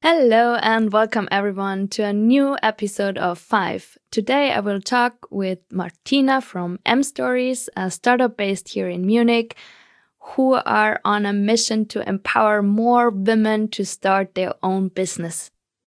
Hello and welcome everyone to a new episode of 5. Today I will talk with Martina from M-Stories, a startup based here in Munich, who are on a mission to empower more women to start their own business.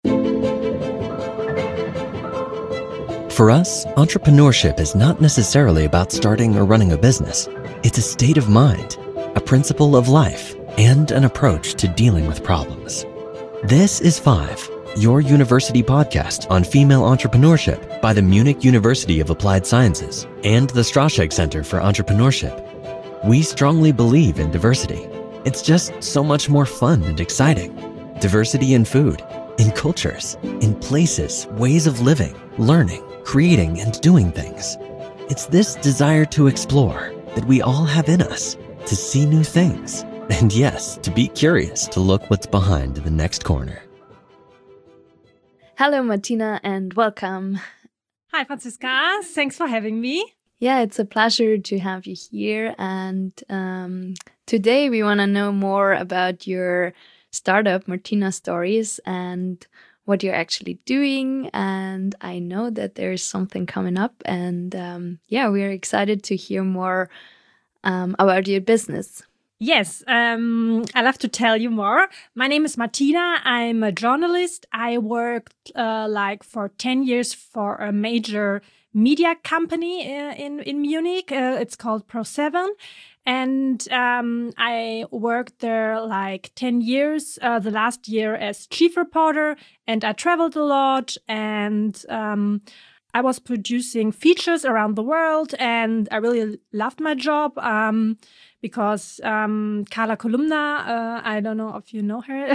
For us, entrepreneurship is not necessarily about starting or running a business. It's a state of mind, a principle of life, and an approach to dealing with problems. This is 5, your university podcast on female entrepreneurship by the Munich University of Applied Sciences and the Straschek Center for Entrepreneurship. We strongly believe in diversity. It's just so much more fun and exciting. Diversity in food, in cultures, in places, ways of living, learning, creating, and doing things. It's this desire to explore that we all have in us, to see new things. And yes, to be curious to look what's behind the next corner. Hello, Martina, and welcome. Hi, Franziska. Thanks for having me. Yeah, it's a pleasure to have you here. And today we want to know more about your startup, Martina Stories, and what you're actually doing. And I know that there's something coming up. And we are excited to hear more about your business. Yes, I love to tell you more. My name is Martina. I'm a journalist. I worked for 10 years for a major media company in Munich. It's called Pro7. And I worked there 10 years, the last year as chief reporter, and I traveled a lot, and I was producing features around the world, and I really loved my job because Carla Kolumna, I don't know if you know her.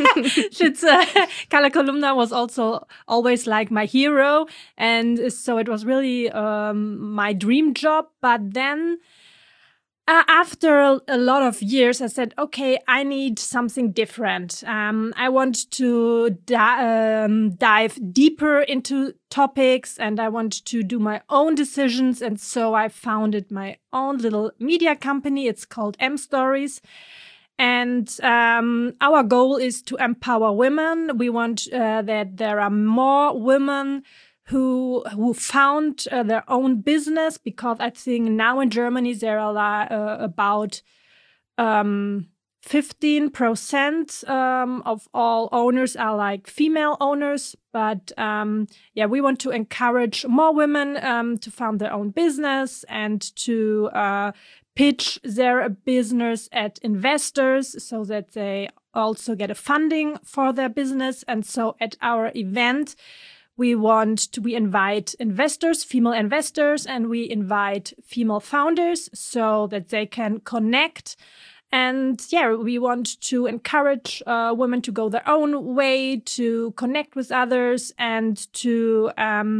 Carla Kolumna was also always my hero, and so it was really my dream job. But then after a lot of years, I said, okay, I need something different. I want to dive deeper into topics, and I want to do my own decisions. And so I founded my own little media company. It's called M-Stories. And our goal is to empower women. We want that there are more women who found their own business, because I think now in Germany there are about 15% of all owners are female owners. But we want to encourage more women to found their own business and to pitch their business at investors so that they also get a funding for their business. And so at our event, we invite investors, female investors, and we invite female founders so that they can connect. And we want to encourage women to go their own way, to connect with others, and to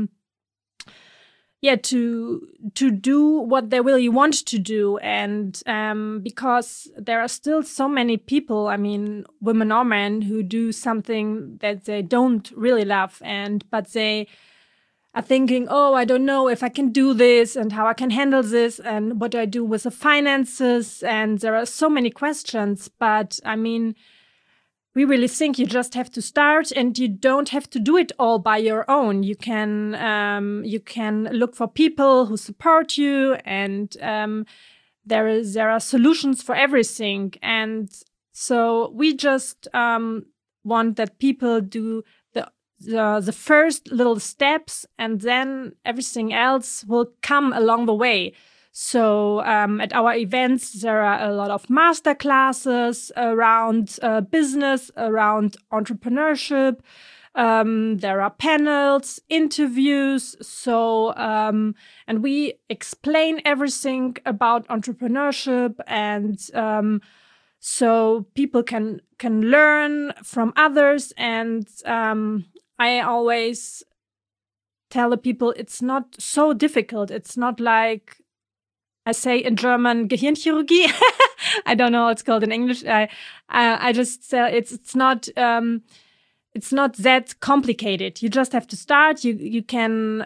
do what they really want to do. And because there are still so many people, women or men, who do something that they don't really love, but they are thinking, oh, I don't know if I can do this and how I can handle this and what do I do with the finances. And there are so many questions, but we really think you just have to start, and you don't have to do it all by your own. You can look for people who support you, and there are solutions for everything. And so we just want that people do the first little steps, and then everything else will come along the way. So at our events, there are a lot of master classes around business, around entrepreneurship. There are panels, interviews. So and we explain everything about entrepreneurship, and so people can learn from others. And I always tell the people it's not so difficult. It's not like I say in German, Gehirnchirurgie. I don't know what it's called in English. I just say it's not that complicated. You just have to start. You can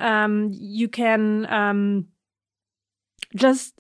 just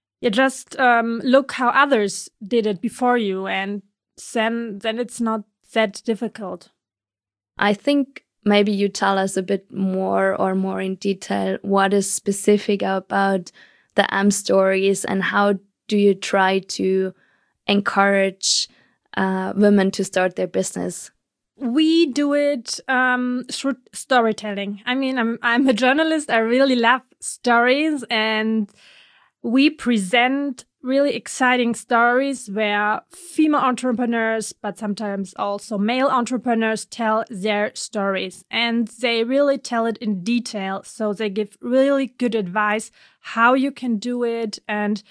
look how others did it before you, and then it's not that difficult. I think maybe you tell us a bit more or more in detail what is specific about the stories and how do you try to encourage women to start their business? We do it through storytelling. I mean, I'm a journalist. I really love stories, and we present really exciting stories where female entrepreneurs, but sometimes also male entrepreneurs, tell their stories, and they really tell it in detail. So they give really good advice how you can do it, and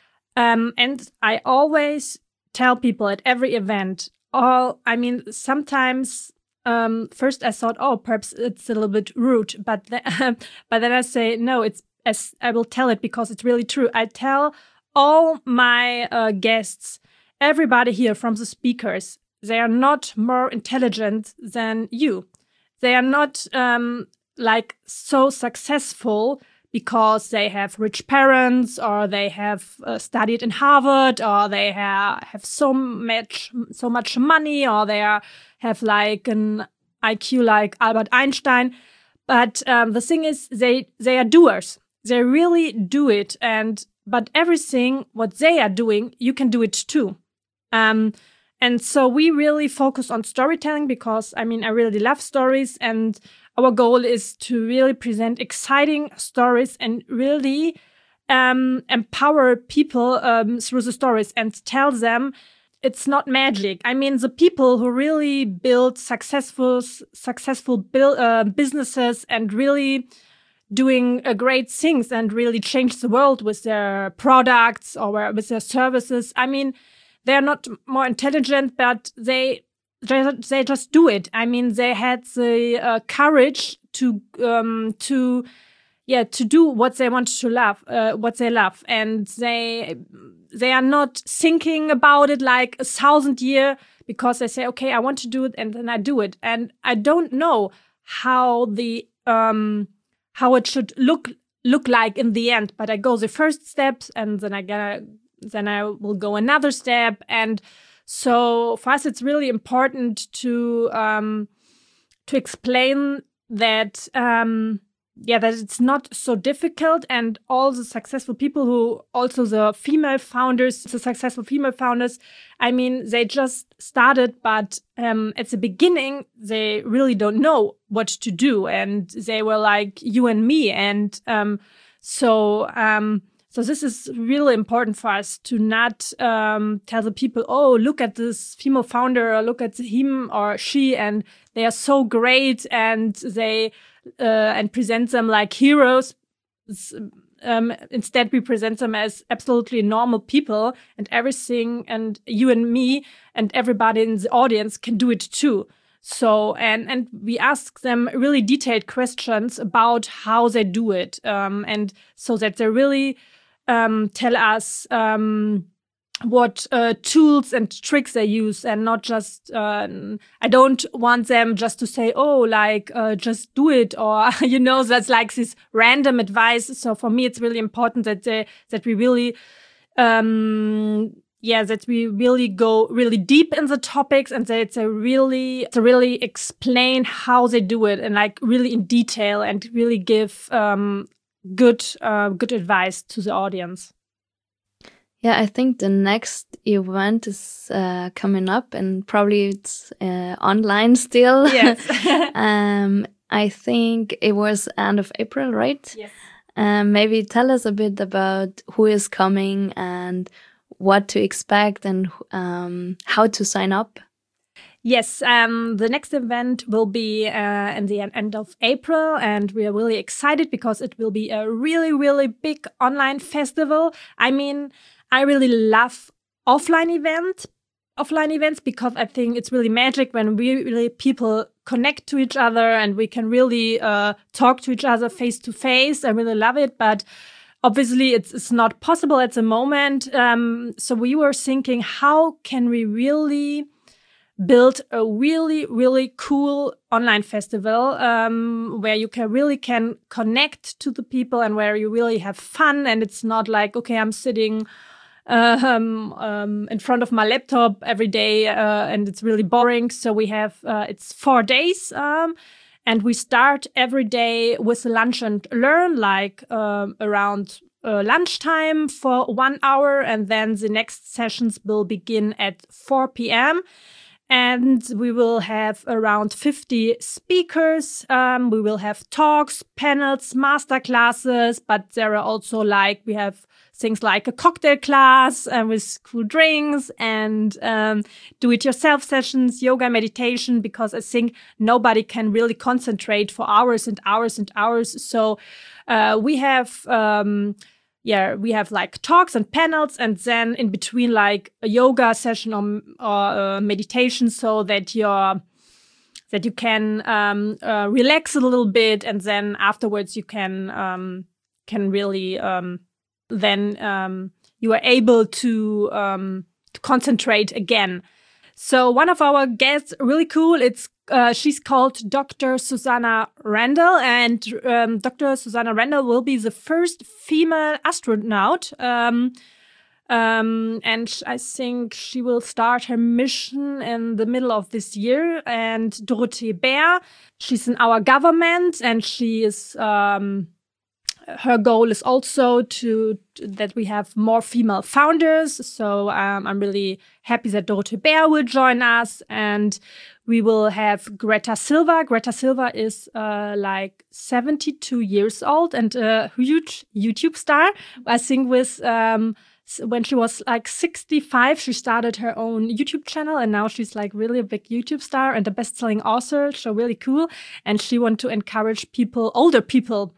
I always tell people at every event. Sometimes first I thought, oh, perhaps it's a little bit rude, but then I say no. I will tell it because it's really true. I tell all my guests, everybody here from the speakers, they are not more intelligent than you. They are not so successful because they have rich parents, or they have studied in Harvard, or they have so much money, or they have like an IQ like Albert Einstein. But the thing is, they are doers. They really do it. But everything what they are doing, you can do it too. And so we really focus on storytelling because, I really love stories, and our goal is to really present exciting stories and really empower people through the stories and tell them it's not magic. The people who really build successful businesses and really doing great things and really change the world with their products or with their services. They're not more intelligent, but they just do it. They had the courage to do what they want to love, what they love, and they are not thinking about it like 1,000 years, because they say, okay, I want to do it, and then I do it, and I don't know how it should look like in the end, but I go the first steps, and then I will go another step. And so for us, it's really important to explain that that it's not so difficult, and all the successful people who also the successful female founders, they just started, but at the beginning they really don't know what to do, and they were like you and me, and so this is really important for us to not tell the people, oh, look at this female founder, or look at him or she, and they are so great, and they and present them like heroes. Instead, we present them as absolutely normal people, and everything, and you and me and everybody in the audience can do it too. So, and we ask them really detailed questions about how they do it, and so that they really tell us what tools and tricks they use, and not just I don't want them just to say, oh, like just do it, or that's like this random advice. So for me, it's really important that we really that we really go really deep in the topics, and that they really explain how they do it, and like really in detail, and really give good advice to the audience. Yeah, I think the next event is coming up, and probably it's online still. Yes. I think it was end of April, right? Yes. Maybe tell us a bit about who is coming and what to expect, and how to sign up. Yes, the next event will be in the end of April, and we are really excited because it will be a really, really big online festival. I really love offline events because I think it's really magic when people connect to each other, and we can really talk to each other face to face. I really love it, but obviously it's not possible at the moment. So we were thinking, how can we really build a really, really cool online festival where you can connect to the people, and where you really have fun, and it's not like, okay, I'm sitting in front of my laptop every day, and it's really boring. So we have it's 4 days, and we start every day with a lunch and learn, like around lunchtime for 1 hour, and then the next sessions will begin at 4 p.m. And we will have around 50 speakers. We will have talks, panels, master classes, but there are also we have things like a cocktail class with cool drinks and do-it-yourself sessions, yoga, meditation, because I think nobody can really concentrate for hours and hours and hours. So we have we have like talks and panels, and then in between like a yoga session or meditation, so that you can relax a little bit, and then afterwards you can really then you are able to concentrate again. So one of our guests, really cool, she's called Dr. Susanna Randall, and Dr. Susanna Randall will be the first female astronaut. And I think she will start her mission in the middle of this year. And Dorothee Bär, she's in our government, and she is her goal is also that we have more female founders. So I'm really happy that Dorothee Bär will join us, and we will have Greta Silva. Greta Silva is like 72 years old and a huge YouTube star. I think when she was like 65, she started her own YouTube channel, and now she's like really a big YouTube star and a best-selling author. So really cool. And she wants to encourage older people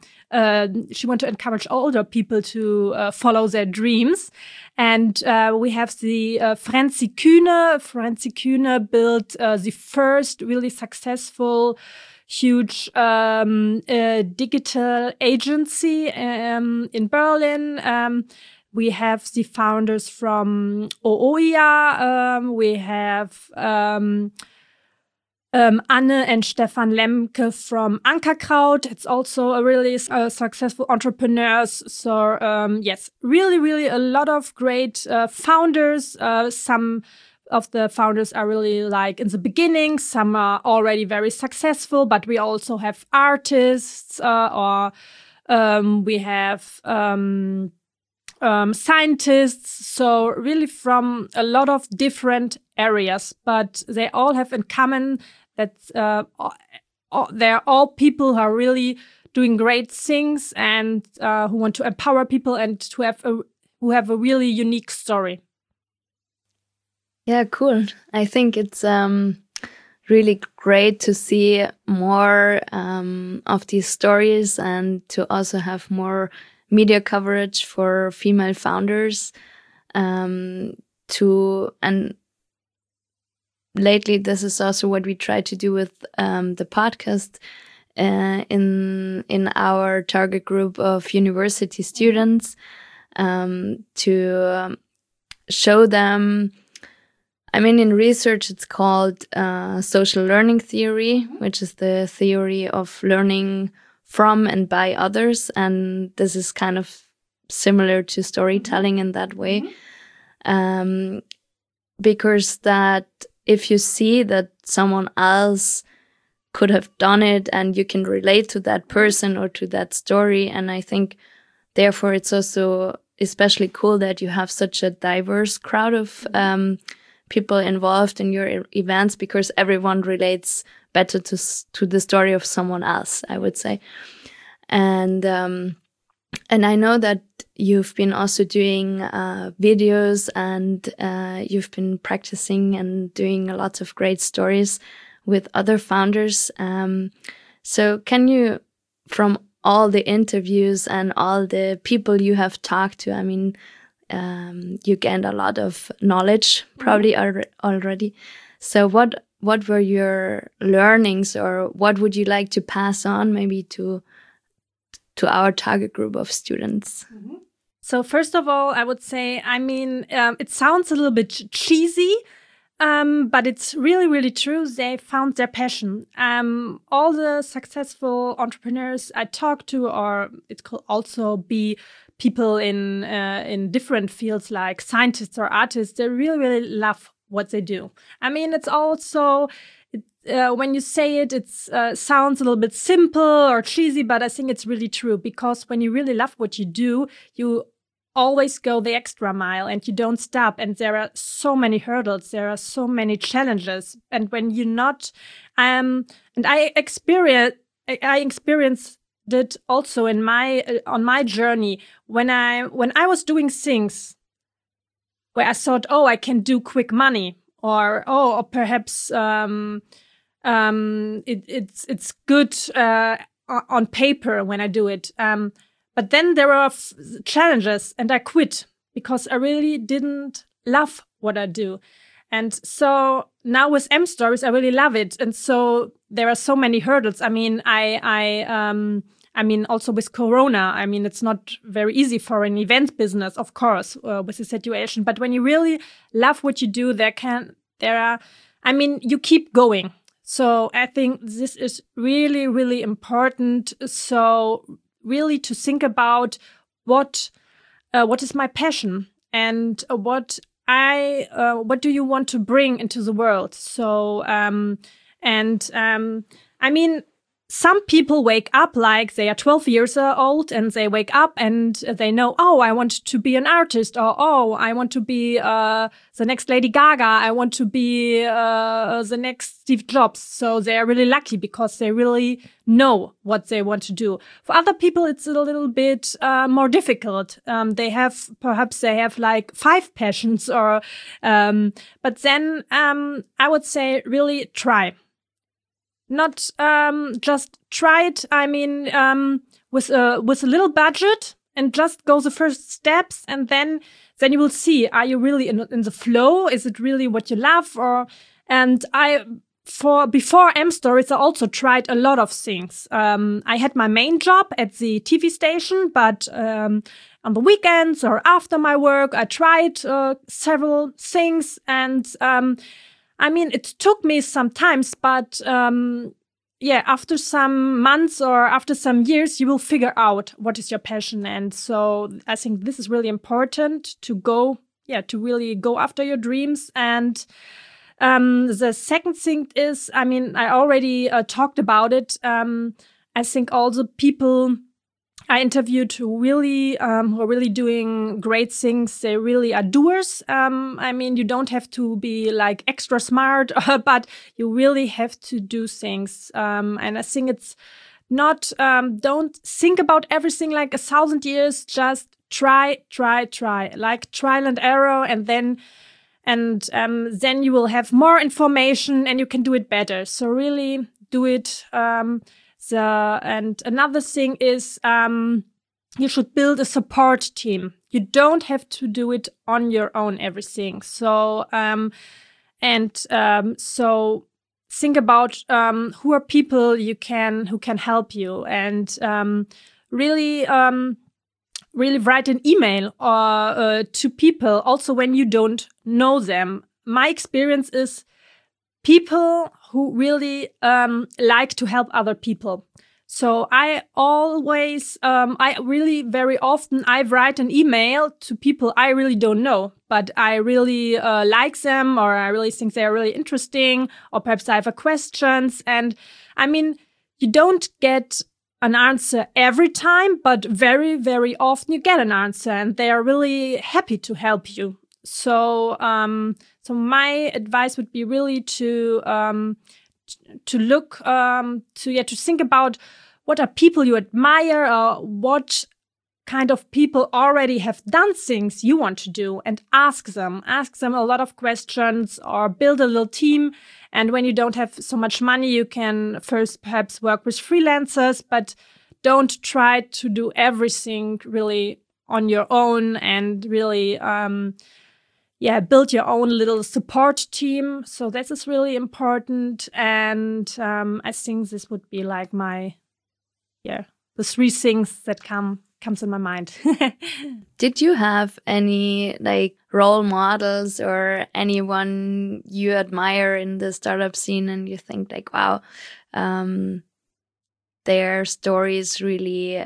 to follow their dreams. And we have the Franzi Kühne. Franzi Kühne built the first really successful, huge digital agency in Berlin. We have the founders from OOIA. We have Anne and Stefan Lemke from Ankerkraut. It's also a really successful entrepreneurs. So yes, really, really a lot of great founders. Some of the founders are really like in the beginning. Some are already very successful, but we also have artists or we have scientists. So really from a lot of different areas, but they all have in common that they're all people who are really doing great things and who want to empower people and who have a really unique story. Yeah, cool. I think it's really great to see more of these stories and to also have more media coverage for female founders. And lately, this is also what we try to do with the podcast in our target group of university students, to show them. I mean, in research, it's called social learning theory, which is the theory of learning from and by others. And this is kind of similar to storytelling in that way. Because that if you see that someone else could have done it and you can relate to that person or to that story. And I think, therefore, it's also especially cool that you have such a diverse crowd of people involved in your events, because everyone relates better to the story of someone else, I would say. And I know that you've been also doing videos, and you've been practicing and doing a lot of great stories with other founders. So can you, from all the interviews and all the people you have talked to, I mean, you gained a lot of knowledge probably already. So what were your learnings, or what would you like to pass on maybe to our target group of students? So first of all, I would say, I mean, it sounds a little bit cheesy, but it's really, really true. They found their passion. All the successful entrepreneurs I talk to, or it could also be people in different fields like scientists or artists, they really, really love what they do. I mean, it's also, when you say it, it sounds a little bit simple or cheesy, but I think it's really true, because when you really love what you do, you always go the extra mile and you don't stop. And there are so many hurdles. There are so many challenges. And when you're not, and I experienced it also in on my journey when I was doing things where I thought, oh, I can do quick money, or perhaps it's good on paper when I do it. But then there are challenges, and I quit because I really didn't love what I do. And so now with M Stories, I really love it. And so there are so many hurdles. I mean, I mean, also with Corona, I mean, it's not very easy for an event business, of course, with the situation. But when you really love what you do, I mean, you keep going. So I think this is really, really important. So really to think about what is my passion, and what do you want to bring into the world. So I mean, some people wake up like they are 12 years old, and they wake up and they know, oh, I want to be an artist, or oh, I want to be the next Lady Gaga, I want to be the next Steve Jobs. So they are really lucky because they really know what they want to do. For other people, it's a little bit more difficult. They have like 5 passions, or but then I would say really try. Not just try it. I mean, with a little budget, and just go the first steps, and then you will see: are you really in the flow? Is it really what you love? Before M Stories, I also tried a lot of things. I had my main job at the TV station, but on the weekends or after my work, I tried several things, and I mean, it took me some time, but after some months or after some years, you will figure out what is your passion. And so I think this is really important to really go after your dreams. And the second thing is, I mean, I already talked about it. I think all the people I interviewed who are really doing great things, they really are doers. I mean, you don't have to be like extra smart, but you really have to do things. And I think it's not, don't think about everything like 1,000 years, just try, like trial and error, and then you will have more information and you can do it better. So really do it. And another thing is, you should build a support team. You don't have to do it on your own, everything. So, so think about, who are people who can help you, and, really write an email to people also when you don't know them. My experience is people who really like to help other people. So I very often write an email to people I really don't know, but I really like them, or I really think they're really interesting, or perhaps I have a questions. And I mean, you don't get an answer every time, but very, very often you get an answer, and they are really happy to help you. So, so my advice would be really to look, to think about what are people you admire, or what kind of people already have done things you want to do, and ask them a lot of questions, or build a little team. And when you don't have so much money, you can first perhaps work with freelancers, but don't try to do everything really on your own, and really, build your own little support team. So this is really important. And I think this would be like the 3 things that come comes in my mind. Did you have any like role models or anyone you admire in the startup scene and you think like, wow, their stories really,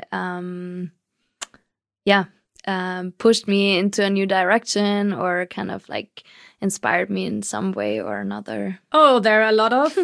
pushed me into a new direction or kind of like inspired me in some way or another? Oh, there are a lot of.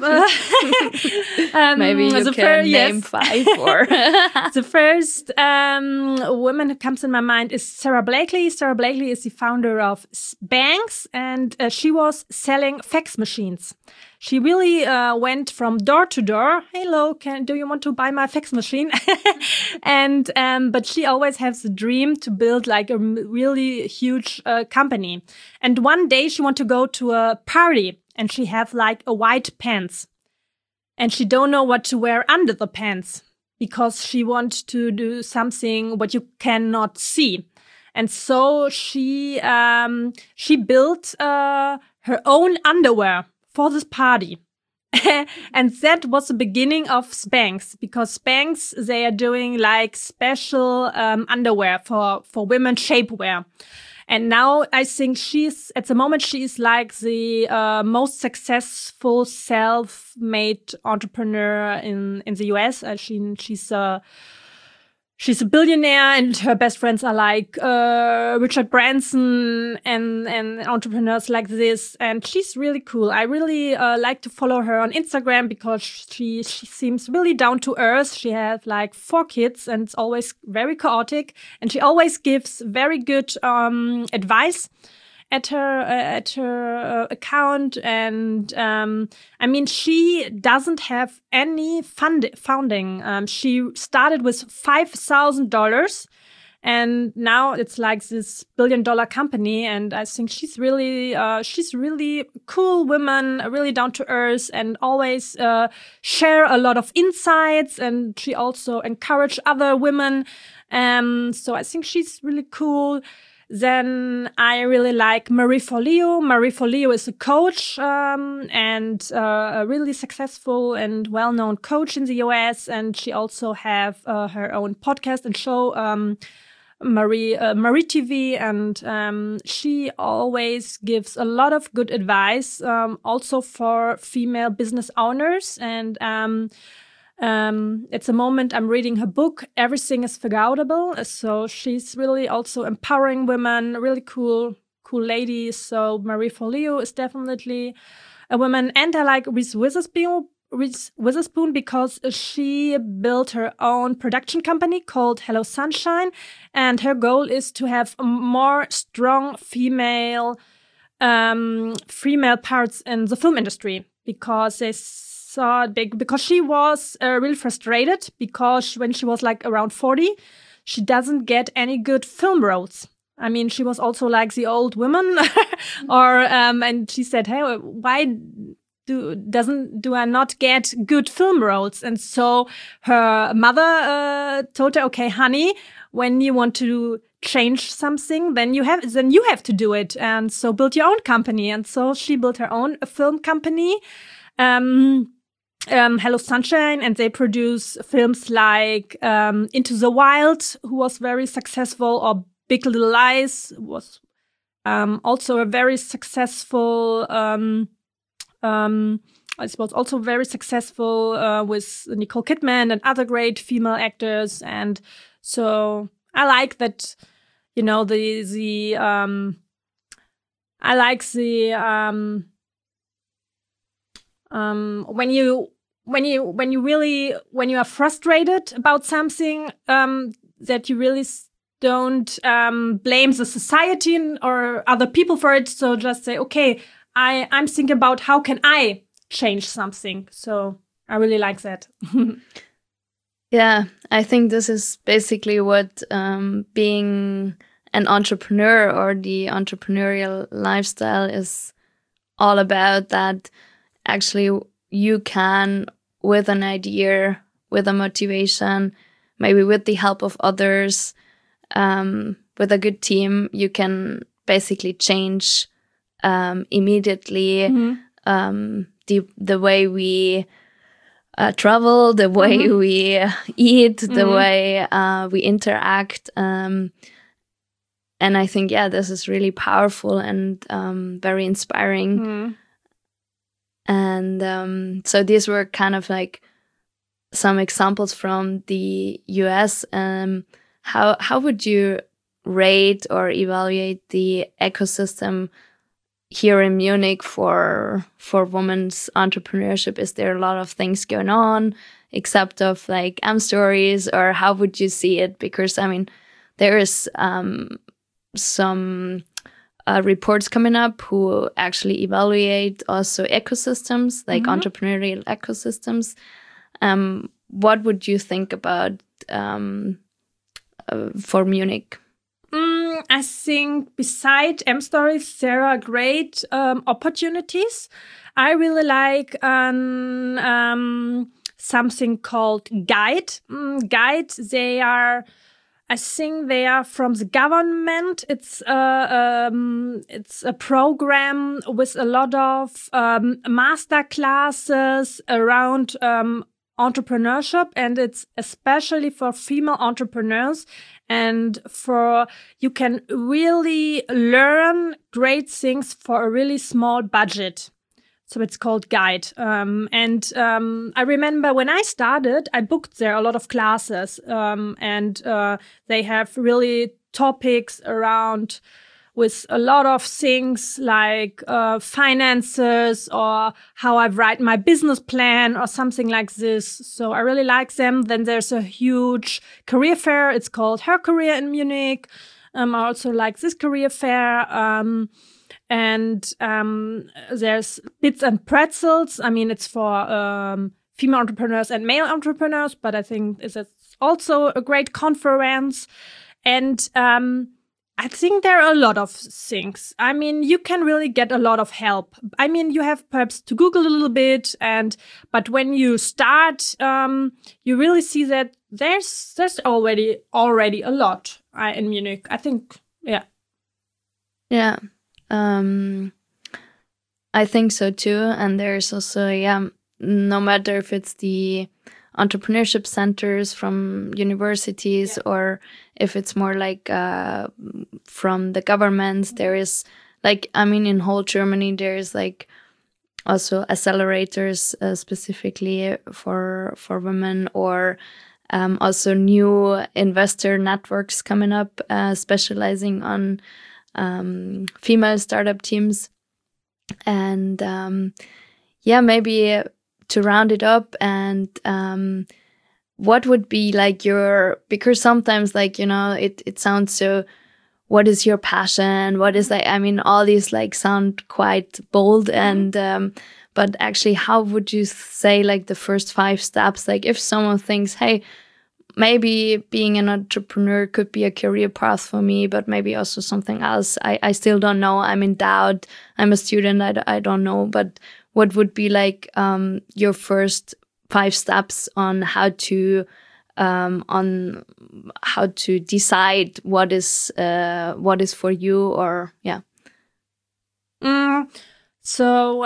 Maybe you can name 5 or. The first woman who comes in my mind is Sarah Blakely. Sarah Blakely is the founder of Spanx, and she was selling fax machines. She really went from door to door. Hello, do you want to buy my fax machine? And but she always has the dream to build like a really huge company. And one day she want to go to a party, and she have like a white pants, and she don't know what to wear under the pants because she wants to do something what you cannot see. And so she built her own underwear for this party. And that was the beginning of Spanx, because Spanx, they are doing like special underwear for women, shapewear. And now I think at the moment, she is like the most successful self-made entrepreneur in the US. She's a billionaire, and her best friends are like Richard Branson and entrepreneurs like this. And she's really cool. I really like to follow her on Instagram because she seems really down to earth. She has like 4 kids, and it's always very chaotic. And she always gives very good advice at her account. And I mean, she doesn't have any founding. She started with $5,000, and now it's like this $1 billion company. And I think she's really cool woman, really down to earth, and always share a lot of insights. And she also encourage other women. So I think she's really cool. Then I really like Marie Forleo. Marie Forleo is a coach and a really successful and well-known coach in the US. And she also have her own podcast and show, Marie TV. And she always gives a lot of good advice, also for female business owners. And at the moment, I'm reading her book, Everything is Figureoutable. So she's really also empowering women, really cool lady. So Marie Forleo is definitely a woman. And I like Reese Witherspoon because she built her own production company called Hello Sunshine. And her goal is to have more strong female parts in the film industry, because because she was really frustrated because when she was like around 40, she doesn't get any good film roles. I mean, she was also like the old woman, and she said, "Hey, why do I not get good film roles?" And so her mother told her, "Okay, honey, when you want to change something, then you have to do it, and so build your own company." And so she built her own film company. Hello Sunshine, and they produce films like Into the Wild, who was very successful, or Big Little Lies was also a very successful. I suppose also very successful with Nicole Kidman and other great female actors. And so I like that, you know, I like the when you are frustrated about something, that you really don't blame the society or other people for it. So just say, okay, I'm thinking about how can I change something. So I really like that. Yeah, I think this is basically what being an entrepreneur or the entrepreneurial lifestyle is all about, that actually you can, with an idea, with a motivation, maybe with the help of others, with a good team, you can basically change immediately the way we travel, the way we eat, the way we interact. And I think, this is really powerful and very inspiring. And so these were kind of like some examples from the US. How would you rate or evaluate the ecosystem here in Munich for women's entrepreneurship? Is there a lot of things going on except of like M-Stories, or how would you see it? Because I mean, there is some reports coming up who actually evaluate also ecosystems, like entrepreneurial ecosystems. What would you think about for Munich? I think beside M-Stories, there are great opportunities. I really like something called Guide. Guide, I think they are from the government. It's a program with a lot of master classes around entrepreneurship, and it's especially for female entrepreneurs. And you can really learn great things for a really small budget. So it's called Guide. I remember when I started, I booked there a lot of classes. And they have really topics around with a lot of things like finances or how I write my business plan or something like this. So I really like them. Then there's a huge career fair. It's called Her Career in Munich. I also like this career fair. There's Bits and Pretzels. I mean, it's for female entrepreneurs and male entrepreneurs, but I think it's also a great conference. And I think there are a lot of things. I mean, you can really get a lot of help. I mean, you have perhaps to Google a little bit, but when you start, you really see that there's already a lot in Munich. I think, yeah. Yeah. I think so too. And there's also, no matter if it's the entrepreneurship centers from universities or if it's more like from the governments, there is like, I mean, in whole Germany, there's like also accelerators specifically for women, or also new investor networks coming up, specializing on female startup teams. And maybe to round it up, and what would be like because sometimes like, it sounds so, what is your passion? What is like, I mean, all these like sound quite bold, and but actually, how would you say like the first 5 steps? Like if someone thinks, hey, maybe being an entrepreneur could be a career path for me, but maybe also something else. I still don't know. I'm in doubt. I'm a student. I don't know. But what would be like your first 5 steps on how to decide what is for you, or yeah. So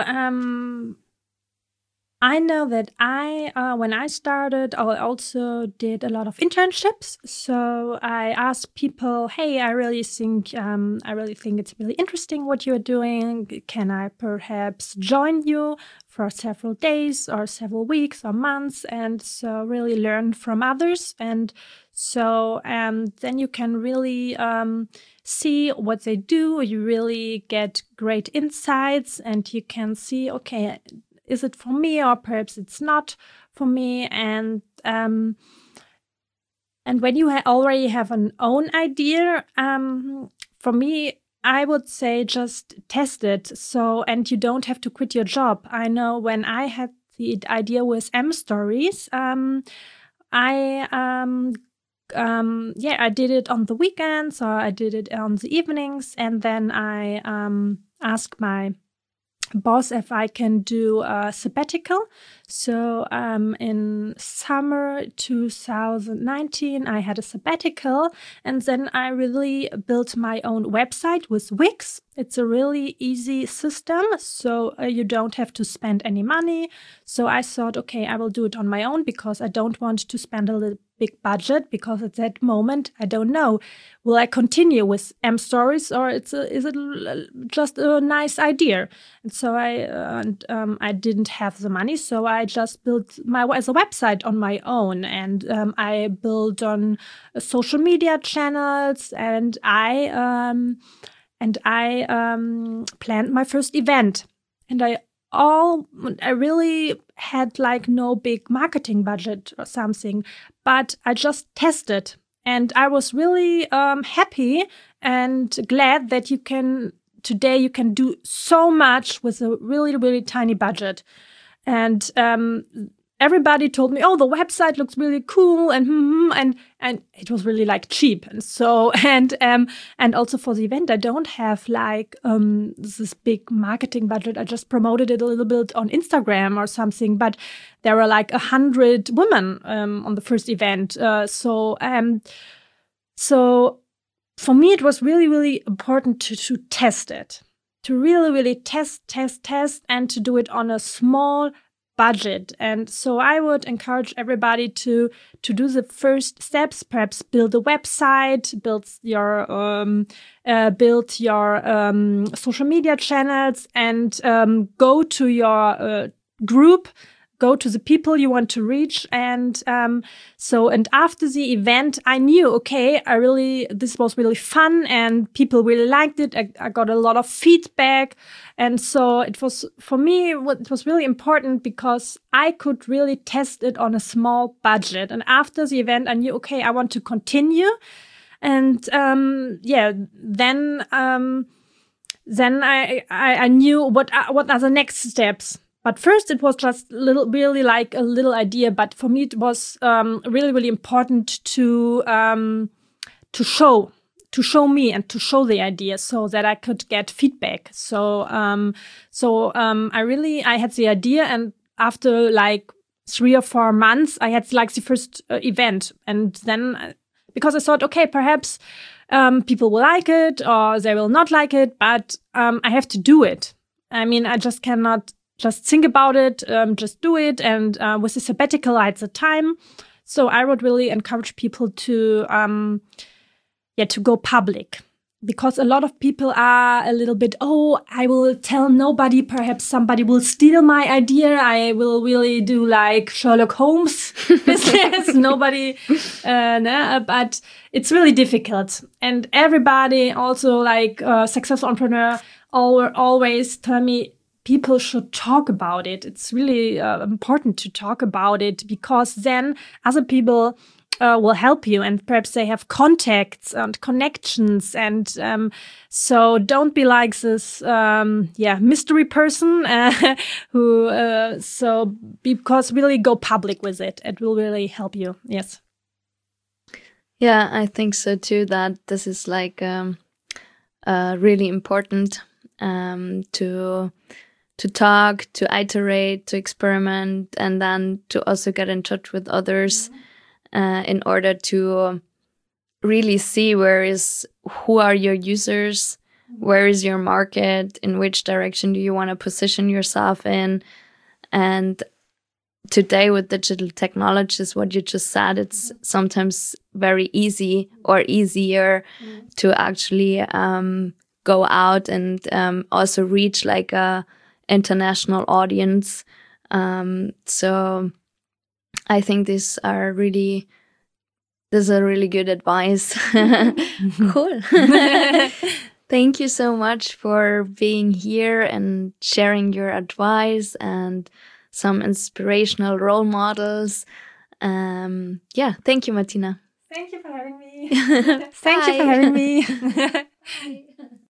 I know that when I started, I also did a lot of internships. So I asked people, hey, I really think it's really interesting what you're doing. Can I perhaps join you for several days or several weeks or months? And so really learn from others. And so then you can really see what they do. You really get great insights, and you can see, okay, is it for me, or perhaps it's not for me? And when you already have an own idea, for me, I would say just test it. So, and you don't have to quit your job. I know when I had the idea with M-Stories, I did it on the weekends, or I did it on the evenings, and then I asked my boss if I can do a sabbatical. So in summer 2019, I had a sabbatical, and then I really built my own website with Wix. It's a really easy system, so you don't have to spend any money. So I thought, okay, I will do it on my own because I don't want to spend a little big budget, because at that moment I don't know, will I continue with M Stories, or is it just a nice idea? And so I didn't have the money, so I just built as a website on my own, and I built on social media channels, and I planned my first event, and I really had like no big marketing budget or something, but I just tested, and I was really happy and glad that today you can do so much with a really, really tiny budget. And everybody told me, "Oh, the website looks really cool," and it was really like cheap. And so and also for the event, I don't have like this big marketing budget. I just promoted it a little bit on Instagram or something. But there were like 100 women on the first event. So for me, it was really, really important to test it, to really, really test, and to do it on a small budget. And so I would encourage everybody to do the first steps, perhaps build a website, build your social media channels, and go to your group, go to the people you want to reach. And after the event, I knew, okay, this was really fun and people really liked it. I got a lot of feedback. And so it was, for me, it was really important because I could really test it on a small budget. And after the event, I knew, okay, I want to continue. And then I knew what are the next steps. But first, it was just really like a little idea. But for me, it was really, really important to show me and to show the idea so that I could get feedback. So I had the idea, and after like 3 or 4 months, I had like the first event. And then because I thought, okay, perhaps people will like it or they will not like it, but I have to do it. I mean, I just cannot just think about it, just do it. And with the sabbatical, I had the time. So I would really encourage people to go public, because a lot of people are a little bit, I will tell nobody, perhaps somebody will steal my idea. I will really do like Sherlock Holmes business. Nobody, but it's really difficult. And everybody also like successful entrepreneur always tell me, people should talk about it. It's really important to talk about it, because then other people will help you, and perhaps they have contacts and connections. And so don't be like this mystery person because really go public with it. It will really help you. Yes. Yeah, I think so too, that this is like really important to talk, to iterate, to experiment, and then to also get in touch with others in order to really see who are your users, where is your market, in which direction do you want to position yourself in. And today with digital technologies, what you just said, it's sometimes very easy or easier to actually go out and also reach like a international audience. So I think these are really good advice. Cool. Thank you so much for being here and sharing your advice and some inspirational role models. Thank you, Martina. Thank you for having me. Thank you for having me.